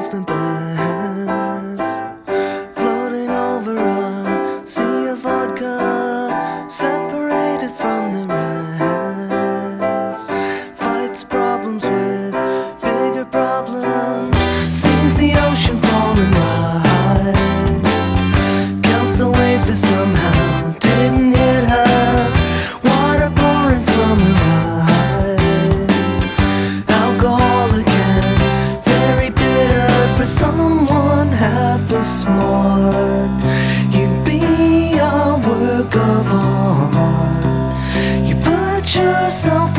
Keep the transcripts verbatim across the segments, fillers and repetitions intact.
calls the best, floating over a sea of vodka, separated from the rest. Fights problems with bigger problems, sees the ocean fall and rise, counts the waves that somehow didn't hit her, water pouring from her eyes, alcohol again, very bitter for someone half as smart. You'd be a work of art, you put yourself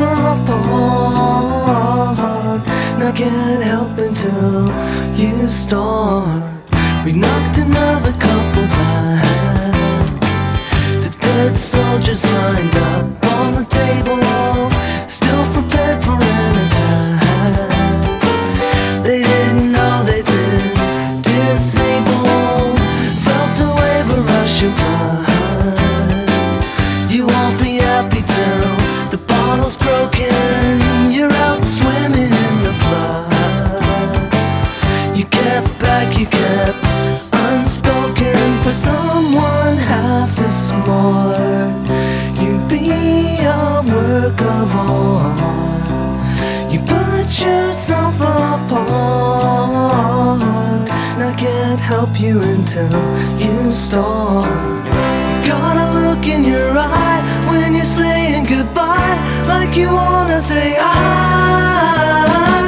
apart, and I can't help until you start. We knocked another couple back, the dead soldiers lined up on the table, still prepared for an attack. They didn't know they'd been disabled, felt a wave of Russian blood. You won't be happy till the bottle's broken, you're out swimming in the flood. You kept back, you kept unspoken for someone half as smart. You'd be a work of art, you put yourself apart, and I can't help you until you start. Got a look in your eye when you're saying goodbye, like you wanna say I.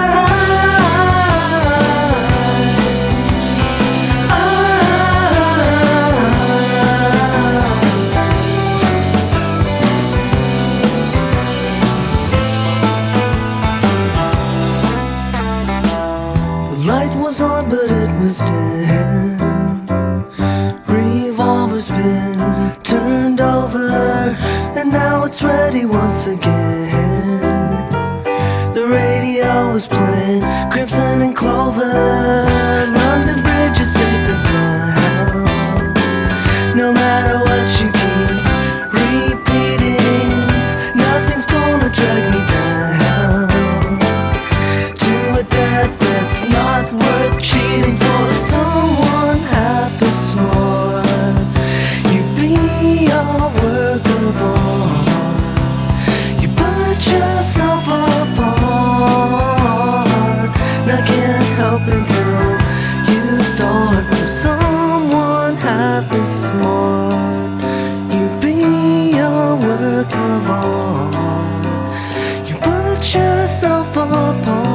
The light was on but it was dim, revolver's been turned over, and now it's ready once again. The radio was playing Crimson and Clover, London Bridge is safe and sound. No matter what you keep repeating, nothing's gonna drag me down to a death that's not worth cheating for someone half as smart. You'd be a work of art, you put yourself apart, and I can't help until you start. From someone half as smart, you'd be a work of art, you put yourself apart.